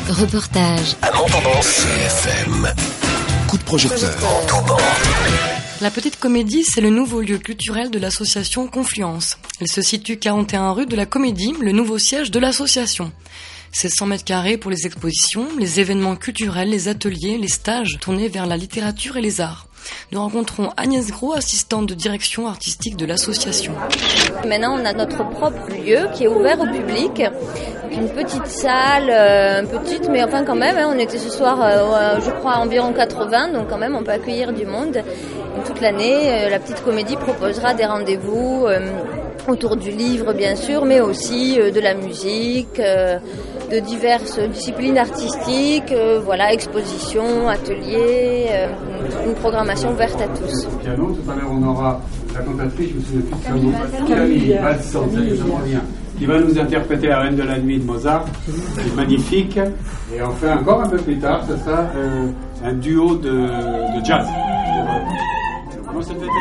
Reportage. À Montauban, CFM. Coup de projecteur. Montauban. La Petite Comédie, c'est le nouveau lieu culturel de l'association Confluence. Elle se situe 41 rue de la Comédie, le nouveau siège de l'association. C'est 100 mètres carrés pour les expositions, les événements culturels, les ateliers, les stages tournés vers la littérature et les arts. Nous rencontrons Agnès Gros, assistante de direction artistique de l'association. Maintenant, on a notre propre lieu qui est ouvert au public. Une petite salle, petite, mais enfin quand même, on était ce soir, je crois, environ 80, donc quand même, on peut accueillir du monde. Et toute l'année, la Petite Comédie proposera des rendez-vous autour du livre, bien sûr, mais aussi de la musique, de diverses disciplines artistiques, expositions, ateliers, une programmation ouverte à tous. Au piano, tout à l'heure, on aura la cantatrice, je me souviens plus de son nom, Camille Balsan, qui va nous interpréter la Reine de la Nuit de Mozart, c'est magnifique. Et enfin, encore un peu plus tard, ça sera un duo de jazz. Comment ça peut-être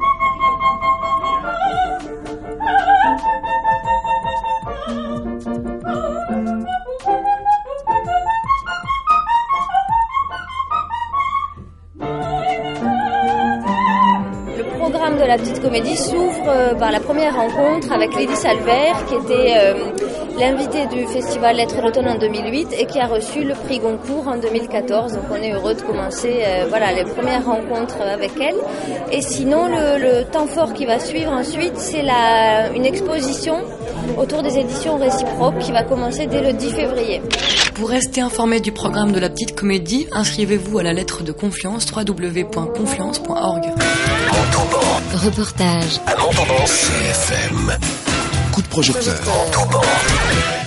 Le programme de la Petite Comédie s'ouvre par la première rencontre avec Lydie Salver, qui était l'invitée du festival Lettres de l'Automne en 2008 et qui a reçu le prix Goncourt en 2014. Donc on est heureux de commencer les premières rencontres avec elle. Et sinon, le temps fort qui va suivre ensuite, c'est une exposition autour des éditions réciproques qui va commencer dès le 10 février. Pour rester informé du programme de la Petite Comédie, inscrivez-vous à la lettre de confiance www.confluence.org. Montauban. Reportage. À Montauban, CFM. Coup de projecteur. Montauban.